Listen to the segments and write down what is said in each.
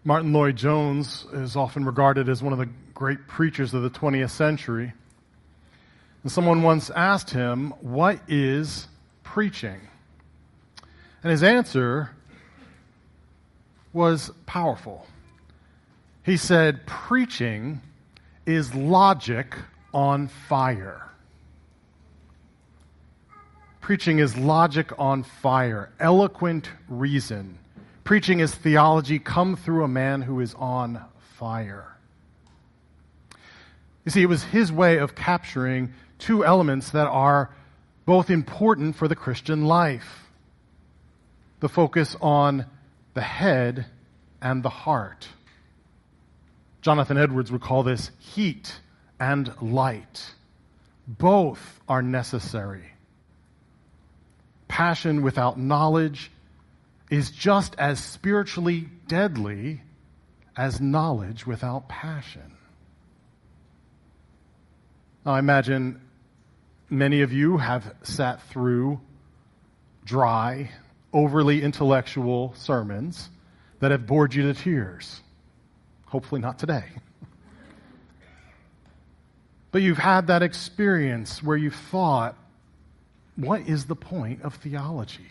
Martin Lloyd-Jones is often regarded as one of the great preachers of the 20th century. And someone once asked him, "What is preaching?" And his answer was powerful. He said, "Preaching is logic on fire." Preaching is logic on fire, eloquent reason. Preaching is theology come through a man who is on fire. You see, it was his way of capturing two elements that are both important for the Christian life: the focus on the head and the heart. Jonathan Edwards would call this heat and light. Both are necessary. Passion without knowledge is just as spiritually deadly as knowledge without passion. Now, I imagine many of you have sat through dry, overly intellectual sermons that have bored you to tears. Hopefully not today. But you've had that experience where you've thought, what is the point of theology?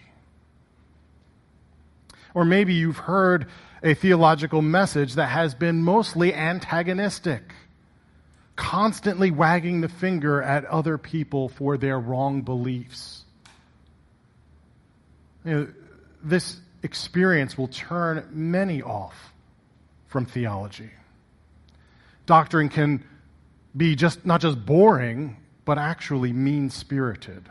Or maybe you've heard a theological message that has been mostly antagonistic, constantly wagging the finger at other people for their wrong beliefs. This experience will turn many off from theology. Doctrine can be not just boring, but actually mean-spirited.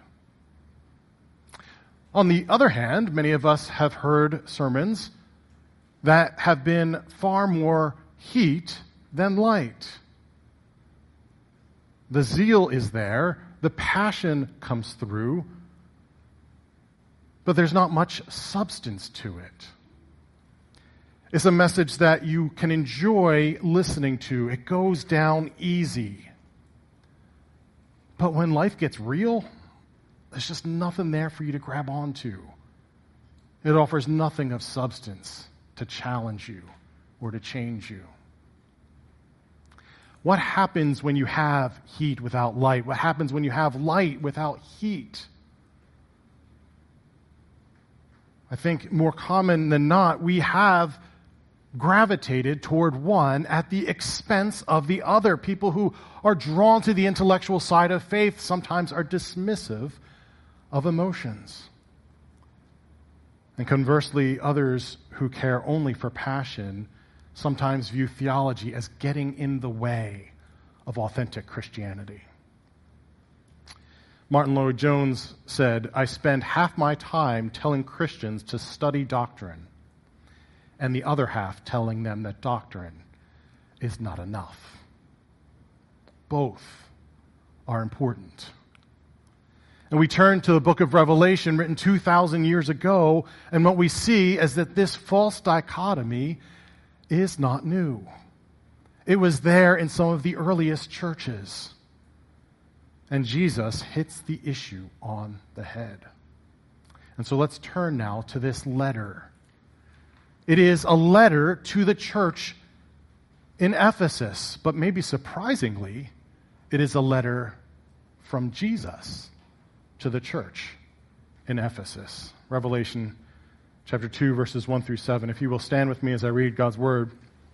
On the other hand, many of us have heard sermons that have been far more heat than light. The zeal is there, the passion comes through, but there's not much substance to it. It's a message that you can enjoy listening to. It goes down easy. But when life gets real, there's just nothing there for you to grab onto. It offers nothing of substance to challenge you or to change you. What happens when you have heat without light? What happens when you have light without heat? I think more common than not, we have gravitated toward one at the expense of the other. People who are drawn to the intellectual side of faith sometimes are dismissive of emotions. And conversely, others who care only for passion sometimes view theology as getting in the way of authentic Christianity. Martin Lloyd-Jones said, "I spend half my time telling Christians to study doctrine, and the other half telling them that doctrine is not enough." Both are important. And we turn to the book of Revelation, written 2,000 years ago, and what we see is that this false dichotomy is not new. It was there in some of the earliest churches. And Jesus hits the issue on the head. And so let's turn now to this letter. It is a letter to the church in Ephesus, but maybe surprisingly, it is a letter from Jesus to the church in Ephesus. Revelation chapter 2, verses 1 through 7. If you will stand with me as I read God's word.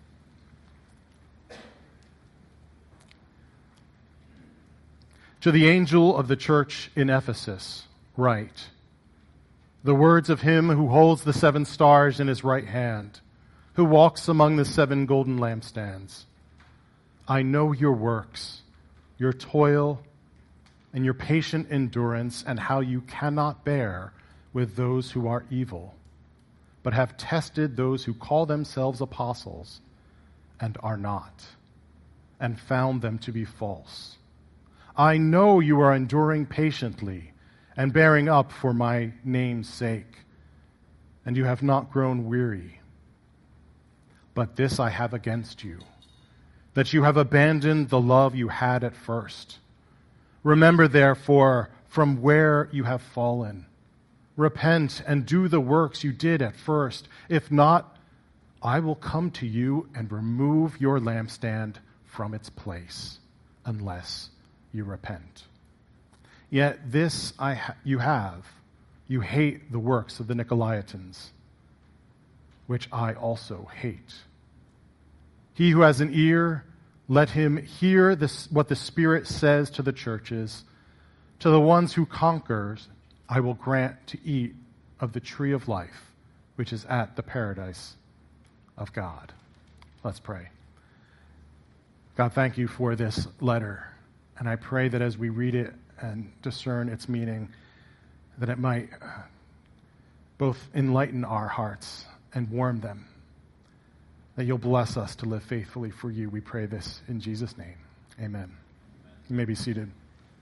To the angel of the church in Ephesus, write, the words of him who holds the 7 stars in his right hand, who walks among the 7 golden lampstands. I know your works, your toil, and your patient endurance, and how you cannot bear with those who are evil, but have tested those who call themselves apostles and are not, and found them to be false. I know you are enduring patiently and bearing up for my name's sake, and you have not grown weary. But this I have against you, that you have abandoned the love you had at first. Remember, therefore, from where you have fallen. Repent and do the works you did at first. If not, I will come to you and remove your lampstand from its place, unless you repent. Yet this you have. You hate the works of the Nicolaitans, which I also hate. He who has an ear, let him hear what the Spirit says to the churches. To the ones who conquers, I will grant to eat of the tree of life, which is at the paradise of God. Let's pray. God, thank you for this letter. And I pray that as we read it and discern its meaning, that it might both enlighten our hearts and warm them. That you'll bless us to live faithfully for you. We pray this in Jesus' name. Amen. You may be seated.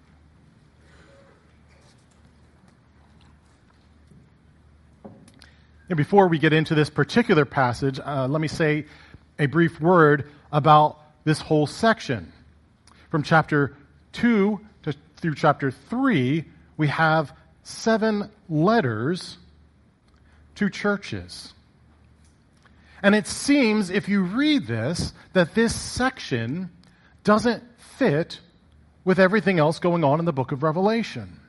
And before we get into this particular passage, let me say a brief word about this whole section. From chapter 2 through chapter 3, we have 7 letters to churches. And it seems, if you read this, that this section doesn't fit with everything else going on in the book of Revelation.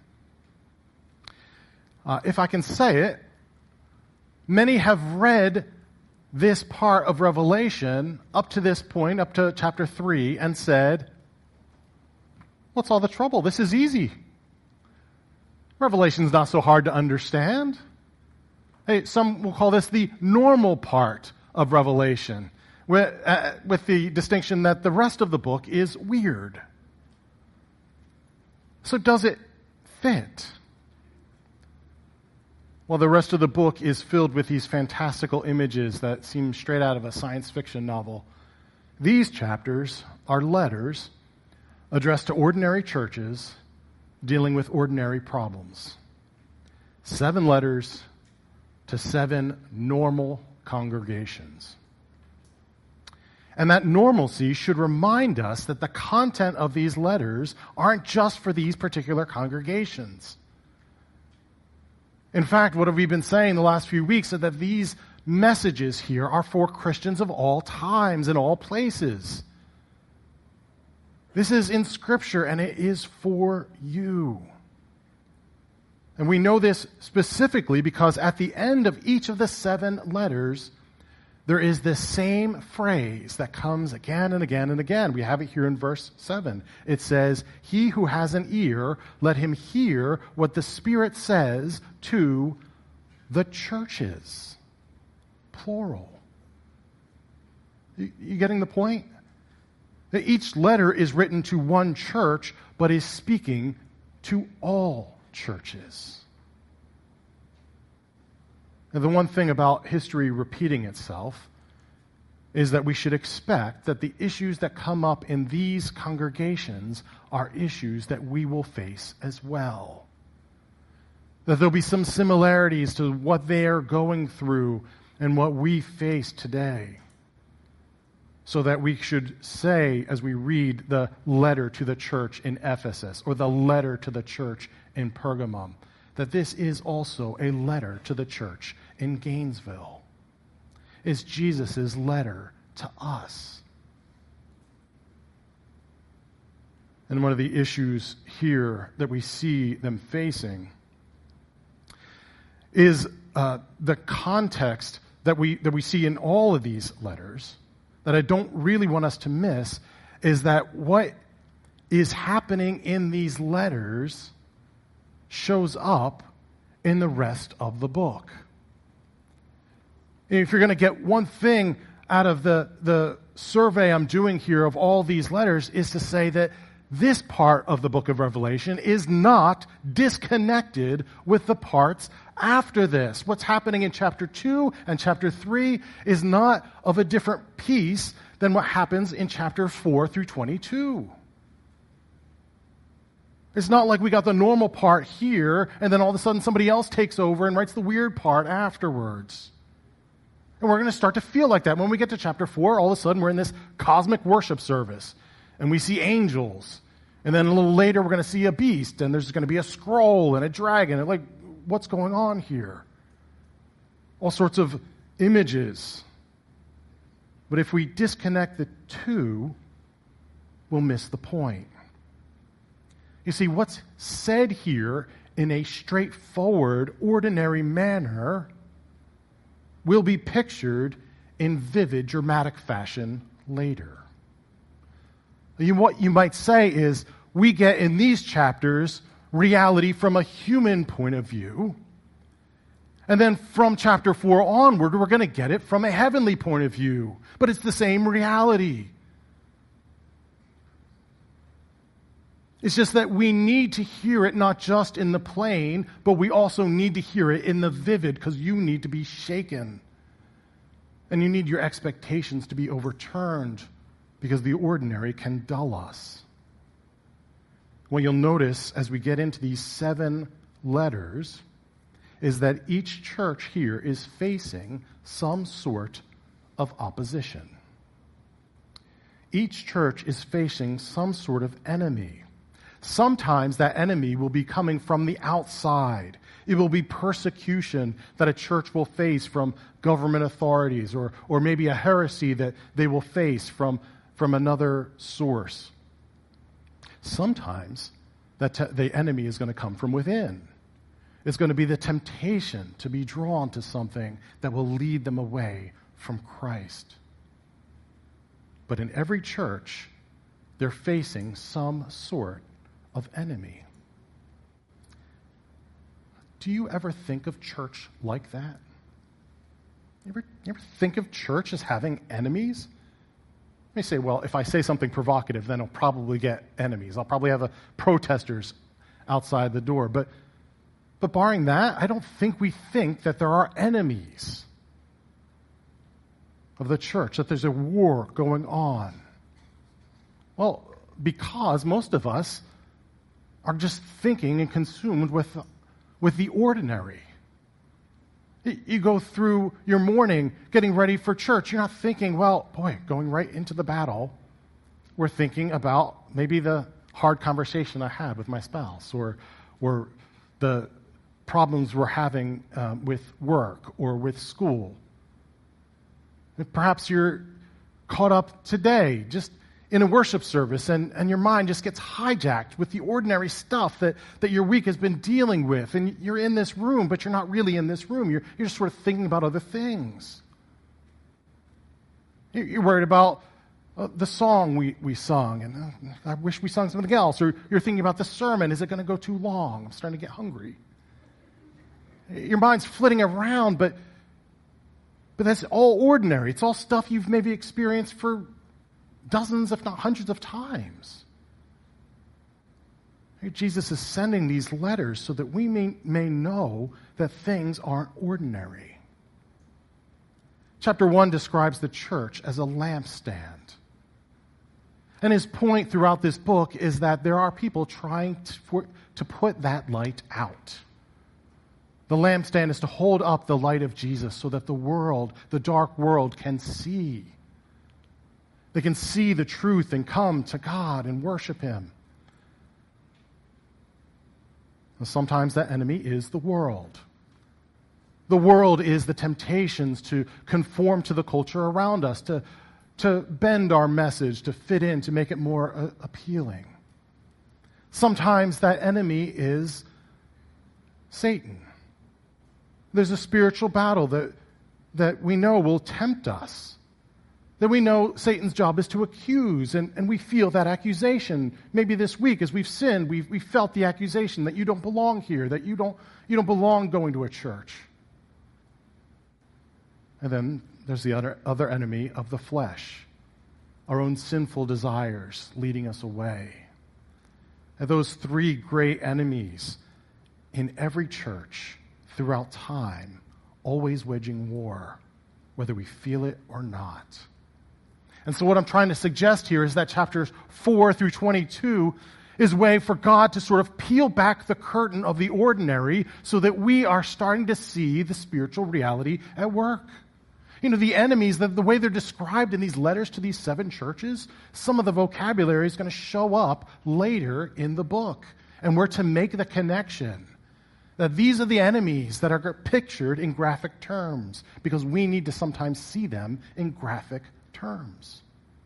If I can say it, many have read this part of Revelation up to this point, up to chapter 3, and said, what's all the trouble? This is easy. Revelation's not so hard to understand. Hey, some will call this the normal part of Revelation, with the distinction that the rest of the book is weird. So does it fit? Well, the rest of the book is filled with these fantastical images that seem straight out of a science fiction novel. These chapters are letters addressed to ordinary churches dealing with ordinary problems. 7 letters to 7 normal congregations. And that normalcy should remind us that the content of these letters aren't just for these particular congregations. In fact, what have we been saying the last few weeks is that these messages here are for Christians of all times and all places. This is in Scripture, and it is for you. And we know this specifically because at the end of each of the 7 letters, there is this same phrase that comes again and again and again. We have it here in verse 7. It says, he who has an ear, let him hear what the Spirit says to the churches. Plural. You getting the point? That each letter is written to one church, but is speaking to all churches. And the one thing about history repeating itself is that we should expect that the issues that come up in these congregations are issues that we will face as well. That there'll be some similarities to what they are going through and what we face today. So that we should say, as we read the letter to the church in Ephesus or the letter to the church in Pergamum, that this is also a letter to the church in Gainesville. It's Jesus' letter to us. And one of the issues here that we see them facing is the context that we see in all of these letters, that I don't really want us to miss, is that what is happening in these letters shows up in the rest of the book. If you're going to get one thing out of the survey I'm doing here of all these letters, is to say that this part of the book of Revelation is not disconnected with the parts after this. What's happening in chapter 2 and chapter 3 is not of a different piece than what happens in chapter 4 through 22. It's not like we got the normal part here, and then all of a sudden somebody else takes over and writes the weird part afterwards. And we're going to start to feel like that. When we get to chapter 4, all of a sudden we're in this cosmic worship service, and we see angels. And then a little later we're going to see a beast, and there's going to be a scroll and a dragon. And like, what's going on here? All sorts of images. But if we disconnect the two, we'll miss the point. You see, what's said here in a straightforward, ordinary manner will be pictured in vivid, dramatic fashion later. What you might say is, we get in these chapters reality from a human point of view, and then from chapter 4 onward, we're going to get it from a heavenly point of view. But it's the same reality. It's just that we need to hear it not just in the plain, but we also need to hear it in the vivid, because you need to be shaken. And you need your expectations to be overturned, because the ordinary can dull us. What you'll notice as we get into these 7 letters is that each church here is facing some sort of opposition. Each church is facing some sort of enemy. Sometimes that enemy will be coming from the outside. It will be persecution that a church will face from government authorities, or maybe a heresy that they will face from another source. Sometimes the enemy is going to come from within. It's going to be the temptation to be drawn to something that will lead them away from Christ. But in every church, they're facing some sort of enemy. Do you ever think of church like that? You ever think of church as having enemies? You may say, well, if I say something provocative, then I'll probably get enemies. I'll probably have protesters outside the door. But barring that, I don't think we think that there are enemies of the church, that there's a war going on. Well, because most of us are just thinking and consumed with the ordinary. You go through your morning getting ready for church. You're not thinking, well, boy, going right into the battle. We're thinking about maybe the hard conversation I had with my spouse, or the problems we're having with work or with school. And perhaps you're caught up today just in a worship service, and your mind just gets hijacked with the ordinary stuff that your week has been dealing with. And you're in this room, but you're not really in this room. You're just sort of thinking about other things. You're worried about the song we sung, and I wish we sung something else. Or you're thinking about the sermon. Is it going to go too long? I'm starting to get hungry. Your mind's flitting around, but that's all ordinary. It's all stuff you've maybe experienced for dozens, if not hundreds of times. Jesus is sending these letters so that we may know that things aren't ordinary. Chapter 1 describes the church as a lampstand. And his point throughout this book is that there are people trying to put that light out. The lampstand is to hold up the light of Jesus so that the world, the dark world, can see. They can see the truth and come to God and worship Him. And sometimes that enemy is the world. The world is the temptations to conform to the culture around us, to bend our message, to fit in, to make it more appealing. Sometimes that enemy is Satan. There's a spiritual battle that we know will tempt us. That we know Satan's job is to accuse, and we feel that accusation. Maybe this week, as we've sinned, we felt the accusation that you don't belong here, that you don't belong going to a church. And then there's the other enemy of the flesh, our own sinful desires leading us away. And those 3 great enemies in every church throughout time, always waging war, whether we feel it or not. And so what I'm trying to suggest here is that chapters 4 through 22 is a way for God to sort of peel back the curtain of the ordinary so that we are starting to see the spiritual reality at work. You know, the enemies, the way they're described in these letters to these 7 churches, some of the vocabulary is going to show up later in the book. And we're to make the connection That these are the enemies that are pictured in graphic terms, because we need to sometimes see them in graphic terms.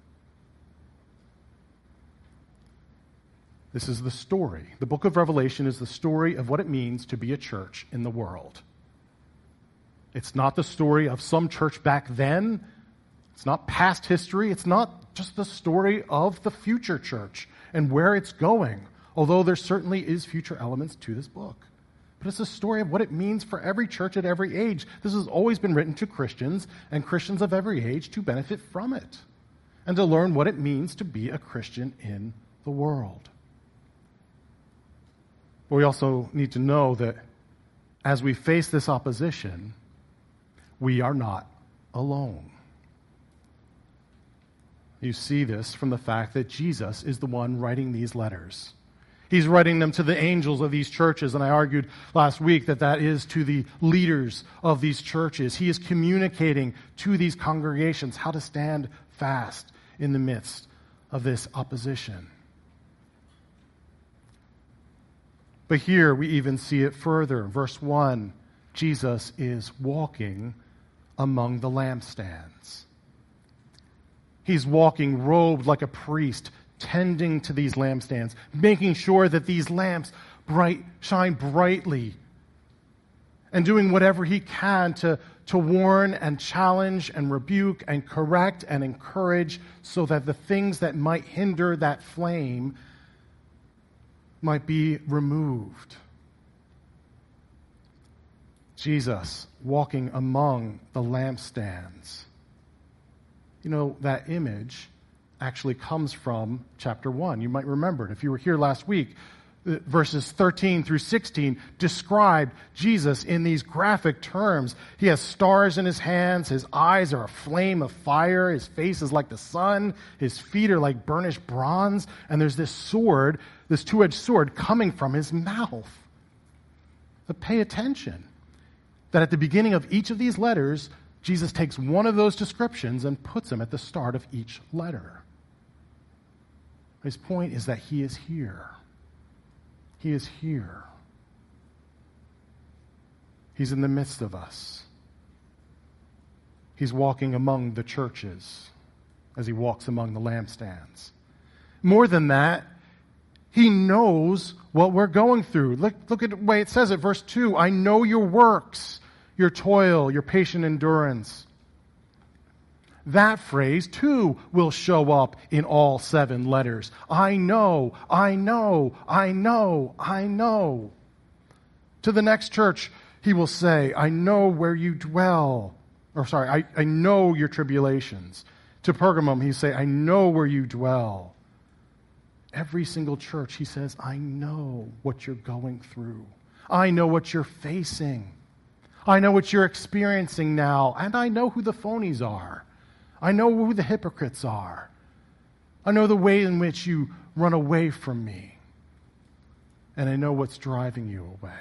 This is the story. The book of Revelation is the story of what it means to be a church in the world. It's not the story of some church back then. It's not past history. It's not just the story of the future church and where it's going, although there certainly is future elements to this book. But it's a story of what it means for every church at every age. This has always been written to Christians and Christians of every age to benefit from it and to learn what it means to be a Christian in the world. But we also need to know that as we face this opposition, we are not alone. You see this from the fact that Jesus is the one writing these letters. He's writing them to the angels of these churches, and I argued last week that that is to the leaders of these churches. He is communicating to these congregations how to stand fast in the midst of this opposition. But here we even see it further. Verse 1, Jesus is walking among the lampstands. He's walking robed like a priest, tending to these lampstands, making sure that these lamps shine brightly, and doing whatever he can to warn and challenge and rebuke and correct and encourage, so that the things that might hinder that flame might be removed. Jesus walking among the lampstands. You know, that image actually comes from chapter 1. You might remember it if you were here last week. Verses 13 through 16 describe Jesus in these graphic terms. He has stars in his hands. His eyes are a flame of fire. His face is like the sun. His feet are like burnished bronze. And there's this sword, this two-edged sword, coming from his mouth. But pay attention that at the beginning of each of these letters, Jesus takes one of those descriptions and puts them at the start of each letter. His point is that he is here. He is here. He's in the midst of us. He's walking among the churches as he walks among the lampstands. More than that, he knows what we're going through. Look at the way it says it, verse 2. I know your works, your toil, your patient endurance. That phrase, too, will show up in all 7 letters. I know, I know, I know, I know. To the next church, he will say, I know where you dwell. I know your tribulations. To Pergamum, he say, I know where you dwell. Every single church, he says, I know what you're going through. I know what you're facing. I know what you're experiencing now, and I know who the phonies are. I know who the hypocrites are. I know the way in which you run away from me. And I know what's driving you away.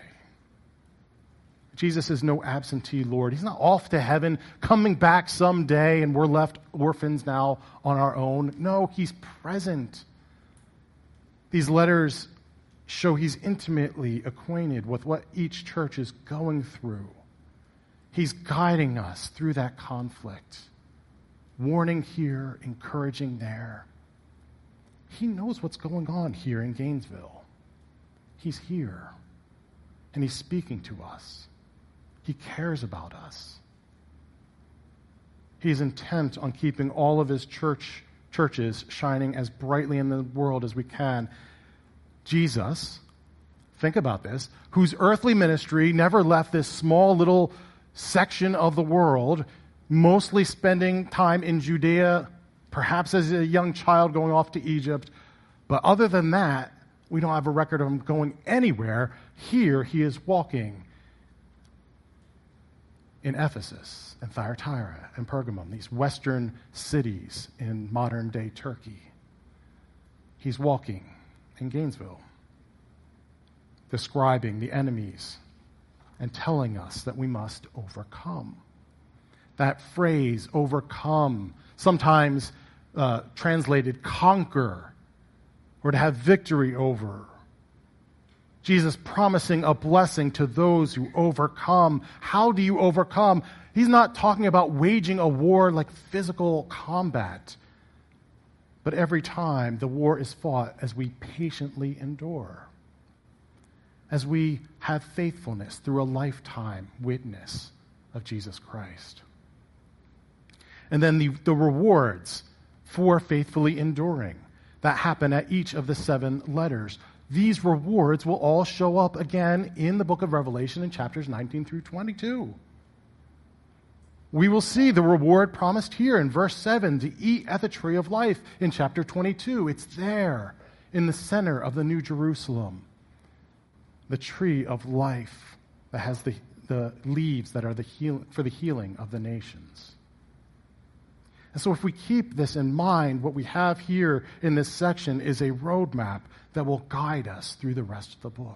Jesus is no absentee Lord. He's not off to heaven, coming back someday, and we're left orphans now on our own. No, he's present. These letters show he's intimately acquainted with what each church is going through. He's guiding us through that conflict. Warning here, encouraging there. He knows what's going on here in Gainesville. He's here, and he's speaking to us. He cares about us. He's intent on keeping all of his churches shining as brightly in the world as we can. Jesus, think about this, whose earthly ministry never left this small little section of the world, mostly spending time in Judea, perhaps as a young child going off to Egypt. But other than that, we don't have a record of him going anywhere. Here he is walking in Ephesus and Thyatira and Pergamum, these western cities in modern-day Turkey. He's walking in Gainesville, describing the enemies and telling us that we must overcome. That phrase, overcome, sometimes translated conquer, or to have victory over. Jesus promising a blessing to those who overcome. How do you overcome? He's not talking about waging a war like physical combat. But every time the war is fought as we patiently endure, as we have faithfulness through a lifetime witness of Jesus Christ. And then the rewards for faithfully enduring that happen at each of the 7 letters. These rewards will all show up again in the book of Revelation in chapters 19 through 22. We will see the reward promised here in verse 7 to eat at the tree of life in chapter 22. It's there in the center of the New Jerusalem. The tree of life that has the leaves that are for the healing of the nations. And so if we keep this in mind, what we have here in this section is a roadmap that will guide us through the rest of the book.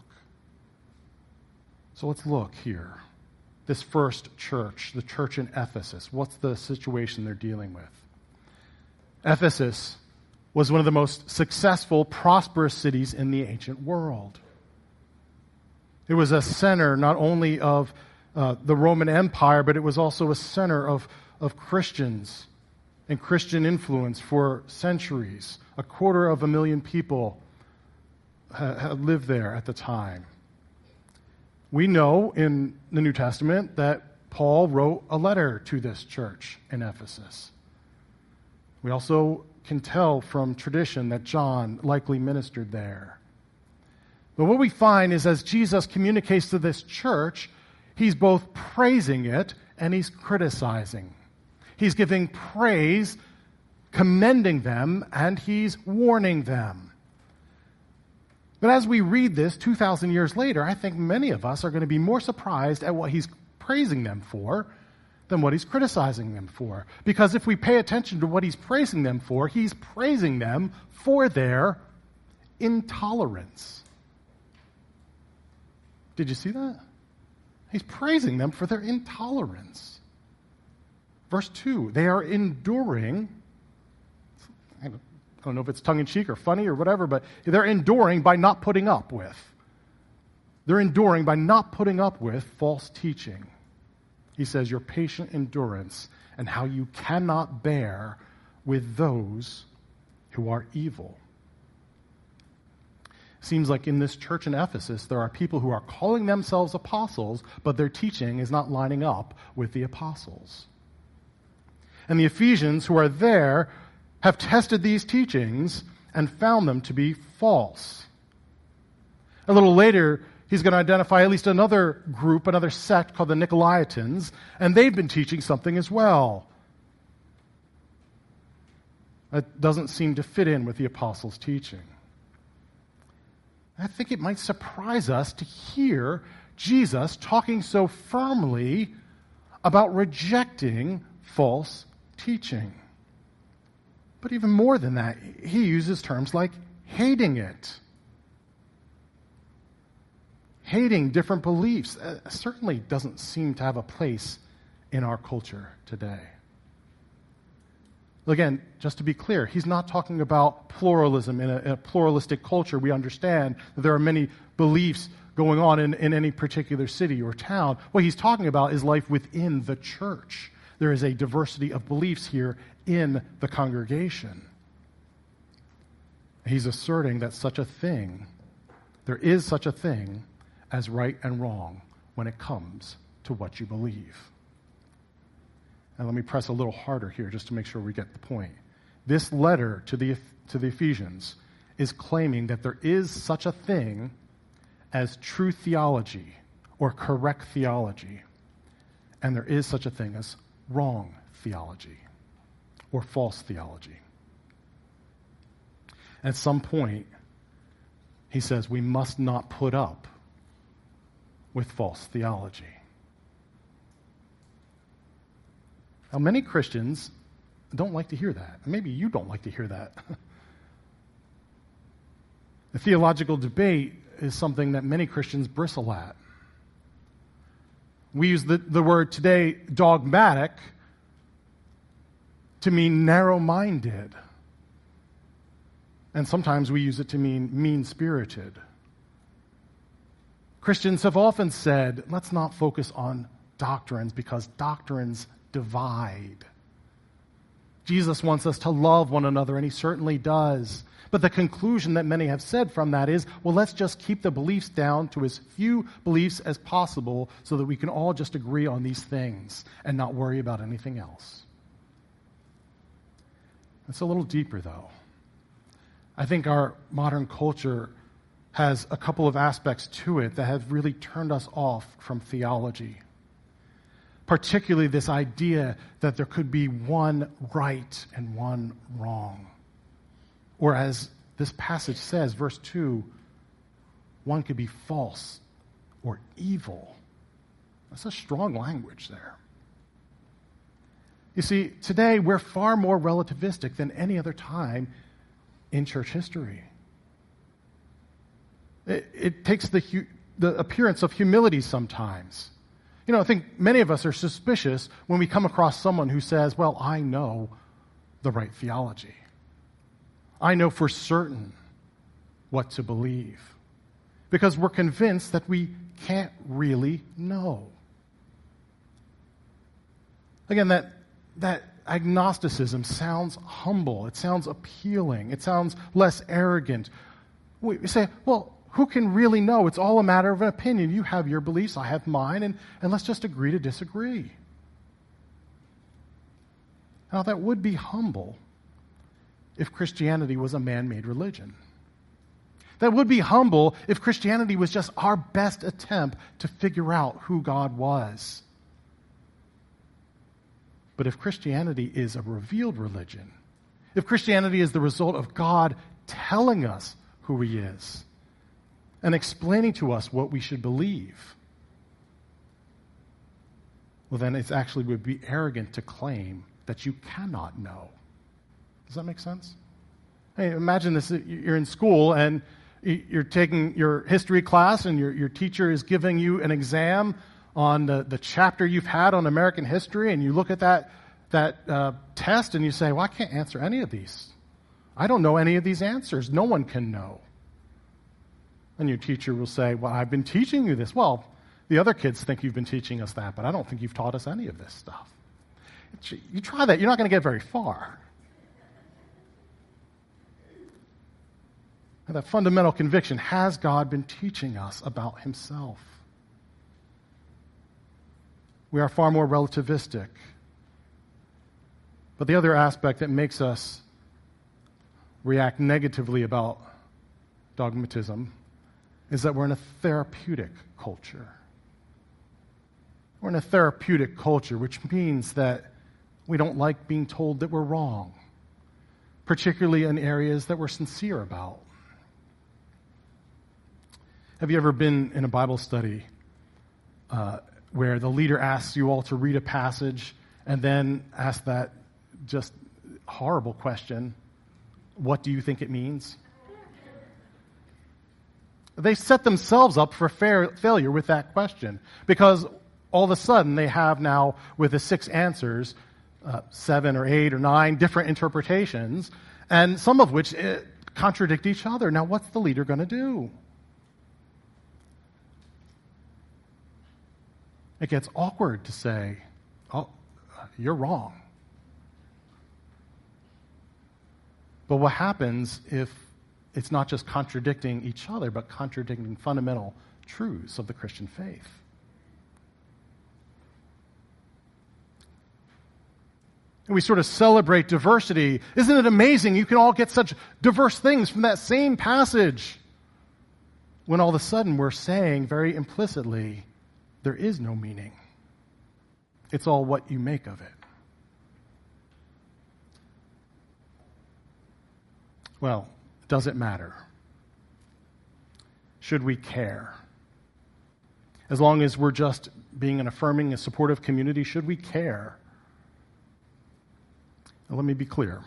So let's look here. This first church, the church in Ephesus, what's the situation they're dealing with? Ephesus was one of the most successful, prosperous cities in the ancient world. It was a center not only of the Roman Empire, but it was also a center of Christians and Christian influence for centuries. 250,000 people had lived there at the time. We know in the New Testament that Paul wrote a letter to this church in Ephesus. We also can tell from tradition that John likely ministered there. But what we find is as Jesus communicates to this church, he's both praising it and he's criticizing. He's giving praise, commending them, and he's warning them. But as we read this 2,000 years later, I think many of us are going to be more surprised at what he's praising them for than what he's criticizing them for. Because if we pay attention to what he's praising them for, he's praising them for their intolerance. Did you see that? He's praising them for their intolerance. Verse 2, they are enduring. I don't know if it's tongue-in-cheek or funny or whatever, but they're enduring by not putting up with. They're enduring by not putting up with false teaching. He says, your patient endurance and how you cannot bear with those who are evil. Seems like in this church in Ephesus, there are people who are calling themselves apostles, but their teaching is not lining up with the apostles. And the Ephesians who are there have tested these teachings and found them to be false. A little later, he's going to identify at least another group, another sect called the Nicolaitans, and they've been teaching something as well. That doesn't seem to fit in with the apostles' teaching. I think it might surprise us to hear Jesus talking so firmly about rejecting false teaching. But even more than that, he uses terms like hating it. Hating different beliefs certainly doesn't seem to have a place in our culture today. Again, just to be clear, he's not talking about pluralism. In a pluralistic culture, we understand that there are many beliefs going on in any particular city or town. What he's talking about is life within the church. There is a diversity of beliefs here in the congregation. He's asserting that there is such a thing as right and wrong when it comes to what you believe. And let me press a little harder here just to make sure we get the point. This letter to the Ephesians is claiming that there is such a thing as true theology or correct theology, and there is such a thing as wrong theology or false theology. At some point, he says we must not put up with false theology. Now, many Christians don't like to hear that. Maybe you don't like to hear that. The theological debate is something that many Christians bristle at. We use the word today, dogmatic, to mean narrow-minded. And sometimes we use it to mean mean-spirited. Christians have often said, let's not focus on doctrines because doctrines divide. Jesus wants us to love one another, and he certainly does. But the conclusion that many have said from that is, well, let's just keep the beliefs down to as few beliefs as possible so that we can all just agree on these things and not worry about anything else. It's a little deeper, though. I think our modern culture has a couple of aspects to it that have really turned us off from theology. Particularly this idea that there could be one right and one wrong. Or as this passage says, verse 2, one could be false or evil. That's a strong language there. You see, today we're far more relativistic than any other time in church history. It takes the appearance of humility sometimes. I think many of us are suspicious when we come across someone who says, well, I know the right theology. I know for certain what to believe. Because we're convinced that we can't really know. Again, that agnosticism sounds humble. It sounds appealing. It sounds less arrogant. We say, well, who can really know? It's all a matter of an opinion. You have your beliefs, I have mine, and let's just agree to disagree. Now, that would be humble if Christianity was a man-made religion. That would be humble if Christianity was just our best attempt to figure out who God was. But if Christianity is a revealed religion, if Christianity is the result of God telling us who he is and explaining to us what we should believe, well, then it actually would be arrogant to claim that you cannot know. Does that make sense? Hey, imagine this. You're in school and you're taking your history class and your teacher is giving you an exam on the chapter you've had on American history, and you look at that test and you say, well, I can't answer any of these. I don't know any of these answers. No one can know. And your teacher will say, well, I've been teaching you this. Well, the other kids think you've been teaching us that, but I don't think you've taught us any of this stuff. You try that, you're not going to get very far. And that fundamental conviction, has God been teaching us about himself? We are far more relativistic. But the other aspect that makes us react negatively about dogmatism is that we're in a therapeutic culture. We're in a therapeutic culture, which means that we don't like being told that we're wrong, particularly in areas that we're sincere about. Have you ever been in a Bible study where the leader asks you all to read a passage and then ask that just horrible question, what do you think it means? They set themselves up for failure with that question, because all of a sudden they have now, with the 6 answers, 7 or 8 or 9 different interpretations, and some of which contradict each other. Now, what's the leader going to do? It gets awkward to say, oh, you're wrong. But what happens if it's not just contradicting each other, but contradicting fundamental truths of the Christian faith? And we sort of celebrate diversity. Isn't it amazing you can all get such diverse things from that same passage? When all of a sudden we're saying very implicitly, there is no meaning. It's all what you make of it. Well, does it matter? Should we care? As long as we're just being an affirming and supportive community, should we care? Now, let me be clear.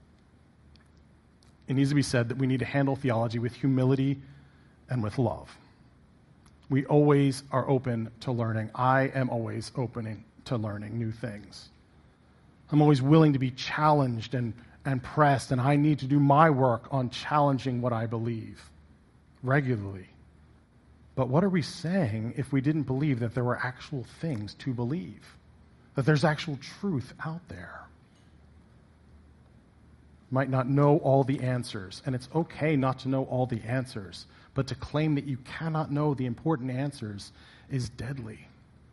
It needs to be said that we need to handle theology with humility and with love. We always are open to learning. I am always open to learning new things. I'm always willing to be challenged and pressed, and I need to do my work on challenging what I believe regularly. But what are we saying if we didn't believe that there were actual things to believe? That there's actual truth out there? Might not know all the answers, and it's okay not to know all the answers, but to claim that you cannot know the important answers is deadly.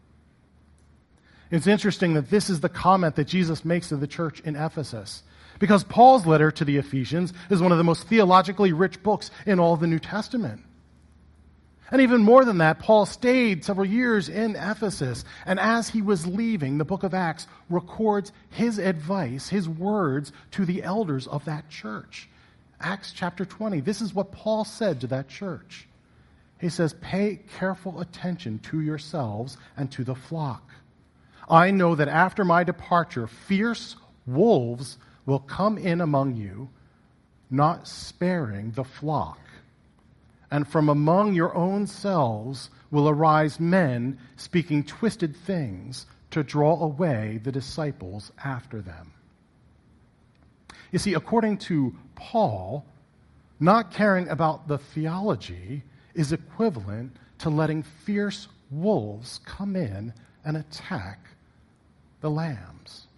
It's interesting that this is the comment that Jesus makes to the church in Ephesus, because Paul's letter to the Ephesians is one of the most theologically rich books in all the New Testament. And even more than that, Paul stayed several years in Ephesus, and as he was leaving, the book of Acts records his advice, his words to the elders of that church. Acts chapter 20, this is what Paul said to that church. He says, "Pay careful attention to yourselves and to the flock. I know that after my departure, fierce wolves will come in among you, not sparing the flock. And from among your own selves will arise men speaking twisted things to draw away the disciples after them." You see, according to Paul, not caring about the theology is equivalent to letting fierce wolves come in and attack the lambs.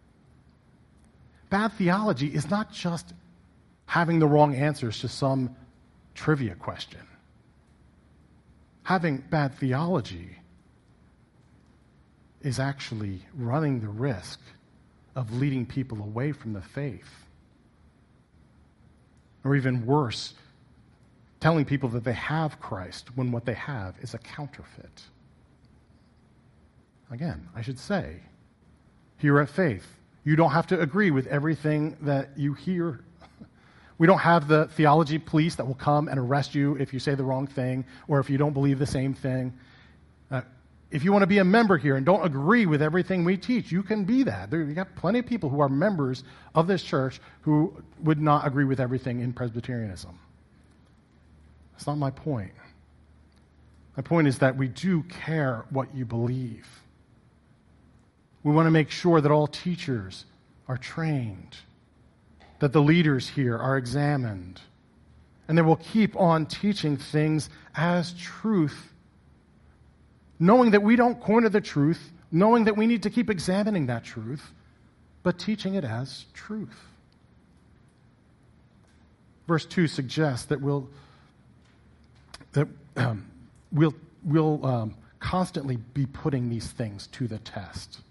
Bad theology is not just having the wrong answers to some trivia question. Having bad theology is actually running the risk of leading people away from the faith. Or even worse, telling people that they have Christ when what they have is a counterfeit. Again, I should say, here at Faith, you don't have to agree with everything that you hear. We don't have the theology police that will come and arrest you if you say the wrong thing or if you don't believe the same thing. If you want to be a member here and don't agree with everything we teach, you can be that. You got plenty of people who are members of this church who would not agree with everything in Presbyterianism. That's not my point. My point is that we do care what you believe. We want to make sure that all teachers are trained, that the leaders here are examined, and that we'll keep on teaching things as truth, knowing that we don't corner the truth, knowing that we need to keep examining that truth, but teaching it as truth. Verse 2 suggests that we'll constantly be putting these things to the test.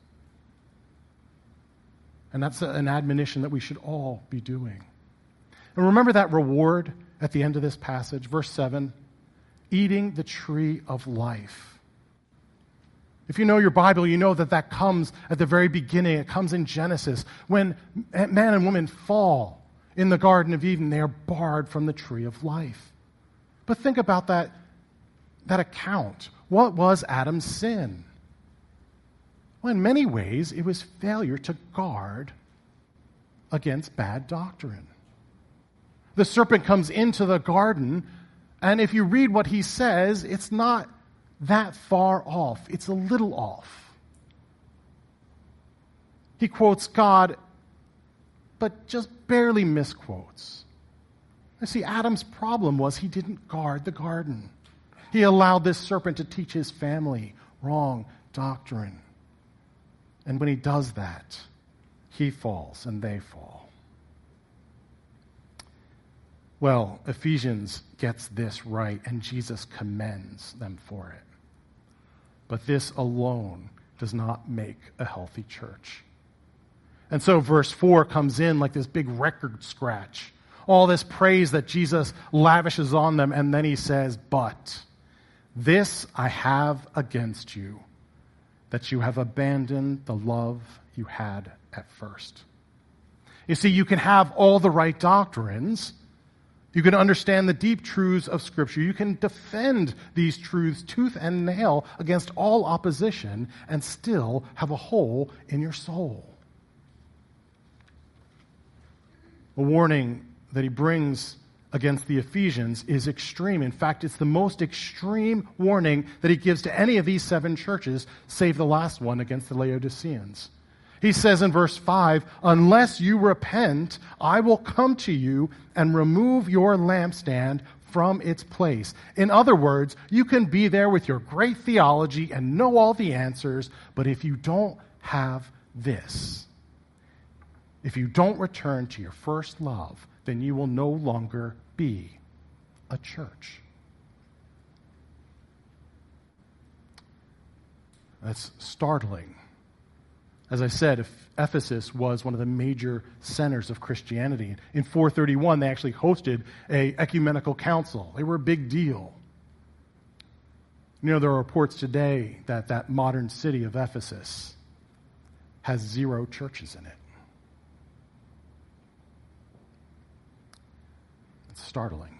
And that's an admonition that we should all be doing. And remember that reward at the end of this passage, verse 7, eating the tree of life. If you know your Bible, you know that that comes at the very beginning. It comes in Genesis. When man and woman fall in the Garden of Eden, they are barred from the tree of life. But think about that account. What was Adam's sin? Well, in many ways, it was failure to guard against bad doctrine. The serpent comes into the garden, and if you read what he says, it's not that far off. It's a little off. He quotes God, but just barely misquotes. You see, Adam's problem was he didn't guard the garden. He allowed this serpent to teach his family wrong doctrine. And when he does that, he falls and they fall. Well, Ephesians gets this right, and Jesus commends them for it. But this alone does not make a healthy church. And so verse 4 comes in like this big record scratch. All this praise that Jesus lavishes on them, and then he says, "But this I have against you, that you have abandoned the love you had at first." You see, you can have all the right doctrines. You can understand the deep truths of Scripture. You can defend these truths tooth and nail against all opposition and still have a hole in your soul. The warning that he brings against the Ephesians is extreme. In fact, it's the most extreme warning that he gives to any of these 7 churches, save the last one against the Laodiceans. He says in verse 5, "Unless you repent, I will come to you and remove your lampstand from its place. In other words, you can be there with your great theology and know all the answers, but if you don't have this, if you don't return to your first love, then you will no longer be a church. That's startling. As I said, Ephesus was one of the major centers of Christianity. In 431, they actually hosted an ecumenical council. They were a big deal. You know, there are reports today that that modern city of Ephesus has 0 churches in it. It's startling.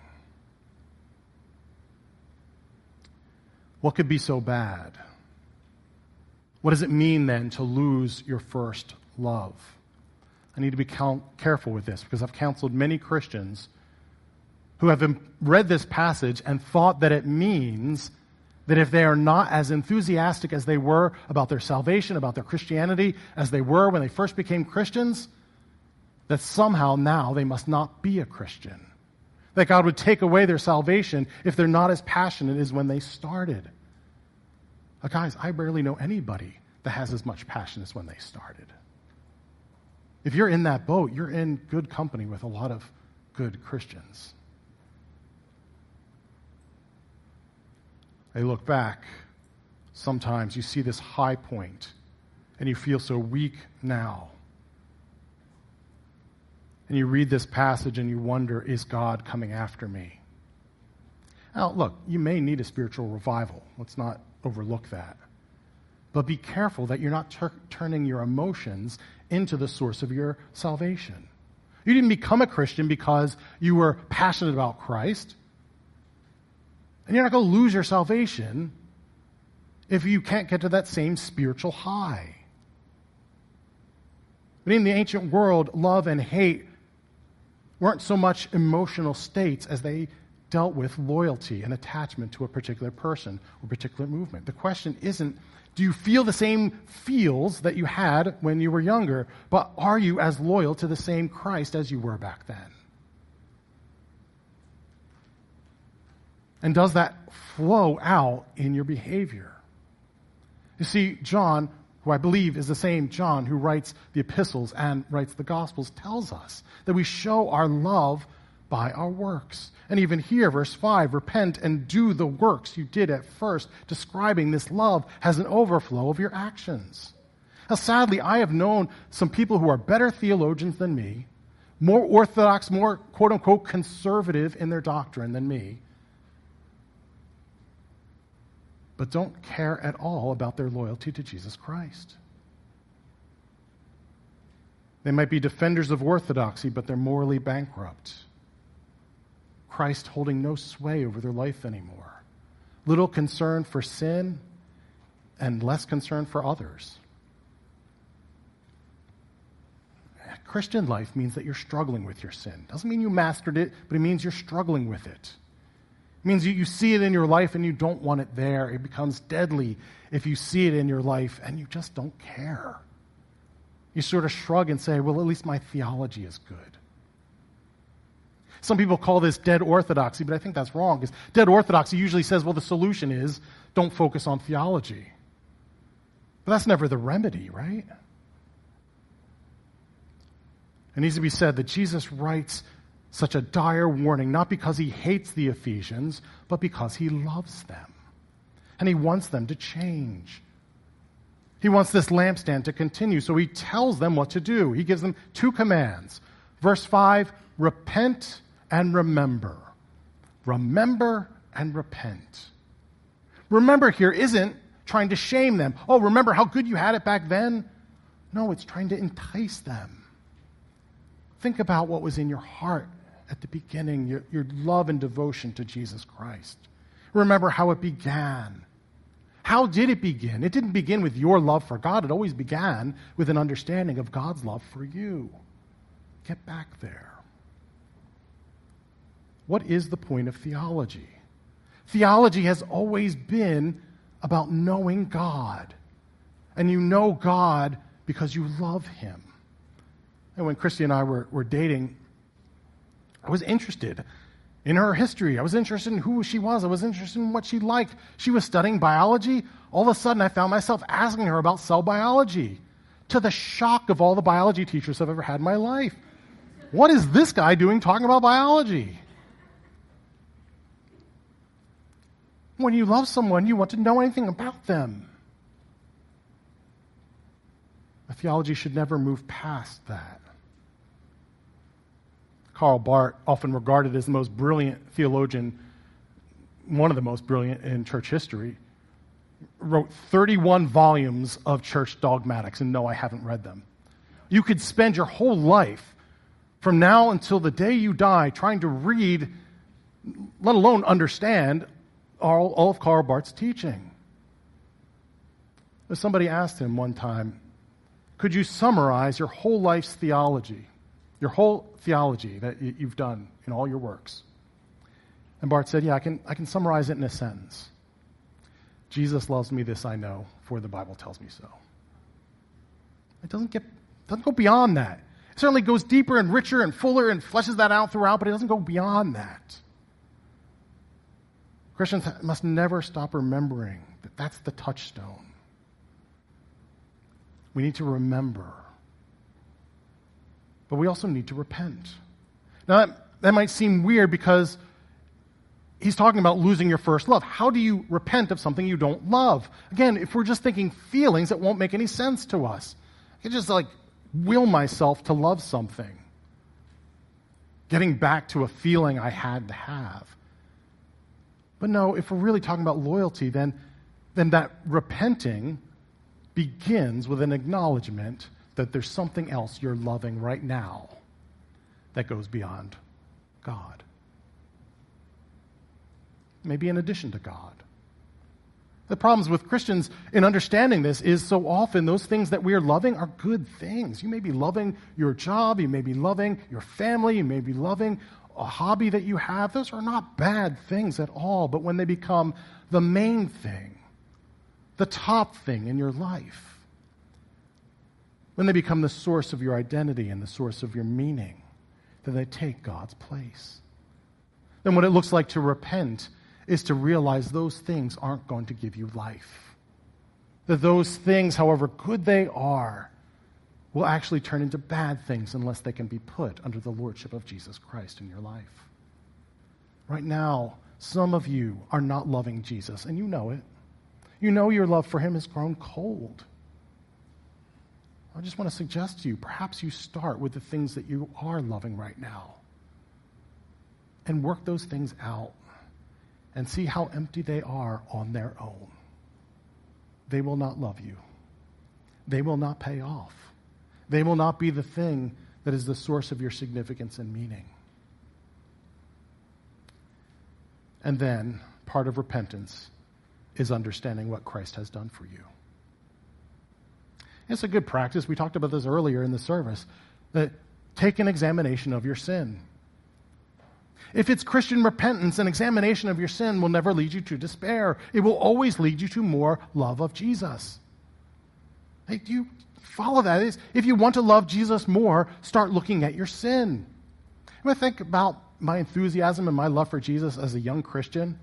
What could be so bad? What does it mean then to lose your first love? I need to be careful with this because I've counseled many Christians who have read this passage and thought that it means that if they are not as enthusiastic as they were about their salvation, about their Christianity, as they were when they first became Christians, that somehow now they must not be a Christian. That God would take away their salvation if they're not as passionate as when they started. Guys, I barely know anybody that has as much passion as when they started. If you're in that boat, you're in good company with a lot of good Christians. I look back, sometimes you see this high point, and you feel so weak now. And you read this passage and you wonder, is God coming after me? Now, look, you may need a spiritual revival. Let's not overlook that. But be careful that you're not turning your emotions into the source of your salvation. You didn't become a Christian because you were passionate about Christ. And you're not going to lose your salvation if you can't get to that same spiritual high. But in the ancient world, love and hate weren't so much emotional states as they dealt with loyalty and attachment to a particular person or particular movement. The question isn't, do you feel the same feels that you had when you were younger, but are you as loyal to the same Christ as you were back then? And does that flow out in your behavior? You see, John, who I believe is the same John who writes the epistles and writes the Gospels, tells us that we show our love by our works. And even here, verse 5, repent and do the works you did at first, describing this love as an overflow of your actions. Now, sadly, I have known some people who are better theologians than me, more orthodox, more quote-unquote conservative in their doctrine than me, but don't care at all about their loyalty to Jesus Christ. They might be defenders of orthodoxy, but they're morally bankrupt. Christ holding no sway over their life anymore. Little concern for sin and less concern for others. Christian life means that you're struggling with your sin. Doesn't mean you mastered it, but it means you're struggling with it. It means you see it in your life and you don't want it there. It becomes deadly if you see it in your life and you just don't care. You sort of shrug and say, well, at least my theology is good. Some people call this dead orthodoxy, but I think that's wrong, because dead orthodoxy usually says, well, the solution is don't focus on theology. But that's never the remedy, right? It needs to be said that Jesus writes such a dire warning, not because he hates the Ephesians, but because he loves them. And he wants them to change. He wants this lampstand to continue, so he tells them what to do. He gives them 2 commands. Verse 5, repent and remember. Remember and repent. Remember here isn't trying to shame them. Oh, remember how good you had it back then? No, it's trying to entice them. Think about what was in your heart at the beginning, your love and devotion to Jesus Christ. Remember how it began. How did it begin? It didn't begin with your love for God. It always began with an understanding of God's love for you. Get back there. What is the point of theology? Theology has always been about knowing God. And you know God because you love him. And when Christy and I were dating, I was interested in her history. I was interested in who she was. I was interested in what she liked. She was studying biology. All of a sudden, I found myself asking her about cell biology, to the shock of all the biology teachers I've ever had in my life. What is this guy doing talking about biology? When you love someone, you want to know anything about them. A theology should never move past that. Karl Barth, often regarded as the most brilliant theologian, one of the most brilliant in church history, wrote 31 volumes of church dogmatics, and no, I haven't read them. You could spend your whole life, from now until the day you die, trying to read, let alone understand, all of Karl Barth's teaching. Somebody asked him one time, could you summarize your whole life's theology, your whole theology that you've done in all your works? And Barth said, yeah, I can summarize it in a sentence. Jesus loves me, this I know, for the Bible tells me so. It doesn't go beyond that. It certainly goes deeper and richer and fuller and fleshes that out throughout, but it doesn't go beyond that. Christians must never stop remembering that that's the touchstone. We need to remember. But we also need to repent. Now, that might seem weird because he's talking about losing your first love. How do you repent of something you don't love? Again, if we're just thinking feelings, it won't make any sense to us. I can just will myself to love something. Getting back to a feeling I had to have. But no, if we're really talking about loyalty, then that repenting begins with an acknowledgement that there's something else you're loving right now that goes beyond God. Maybe in addition to God. The problems with Christians in understanding this is so often those things that we are loving are good things. You may be loving your job, you may be loving your family, you may be loving a hobby that you have. Those are not bad things at all, but when they become the main thing, the top thing in your life, when they become the source of your identity and the source of your meaning, then they take God's place. Then what it looks like to repent is to realize those things aren't going to give you life. That those things, however good they are, will actually turn into bad things unless they can be put under the lordship of Jesus Christ in your life. Right now, some of you are not loving Jesus, and you know it. You know your love for him has grown cold. I just want to suggest to you, perhaps you start with the things that you are loving right now and work those things out and see how empty they are on their own. They will not love you. They will not pay off. They will not be the thing that is the source of your significance and meaning. And then, part of repentance is understanding what Christ has done for you. It's a good practice. We talked about this earlier in the service. That take an examination of your sin. If it's Christian repentance, an examination of your sin will never lead you to despair. It will always lead you to more love of Jesus. Hey, you follow that. If you want to love Jesus more, start looking at your sin. When I think about my enthusiasm and my love for Jesus as a young Christian,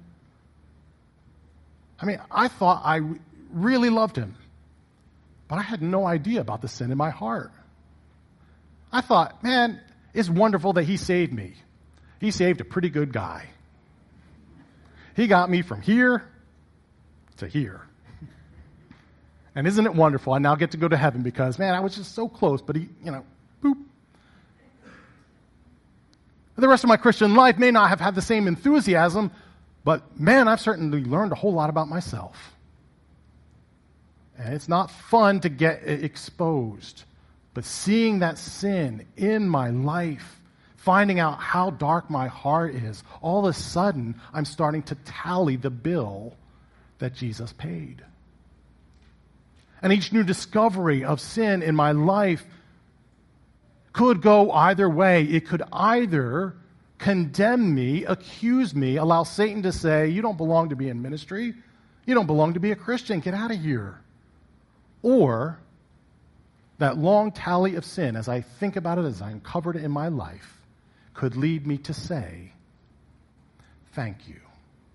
I thought I really loved him, but I had no idea about the sin in my heart. I thought, man, it's wonderful that he saved me. He saved a pretty good guy. He got me from here to here. And isn't it wonderful? I now get to go to heaven because, man, I was just so close, but he, boop. The rest of my Christian life may not have had the same enthusiasm, but, man, I've certainly learned a whole lot about myself. And it's not fun to get exposed, but seeing that sin in my life, finding out how dark my heart is, all of a sudden, I'm starting to tally the bill that Jesus paid. And each new discovery of sin in my life could go either way. It could either condemn me, accuse me, allow Satan to say, you don't belong to be in ministry. You don't belong to be a Christian. Get out of here. Or that long tally of sin, as I think about it, as I uncovered it in my life, could lead me to say, thank you.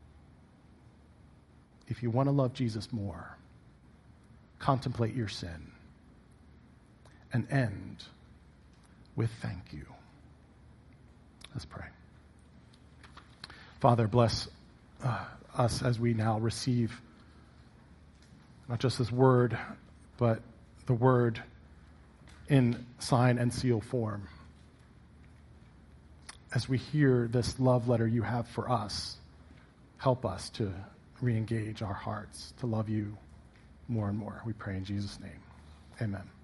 If you want to love Jesus more, contemplate your sin and end with thank you. Let's pray. Father, bless us as we now receive not just this word, but the word in sign and seal form. As we hear this love letter you have for us, help us to re-engage our hearts to love you more and more. We pray in Jesus' name. Amen.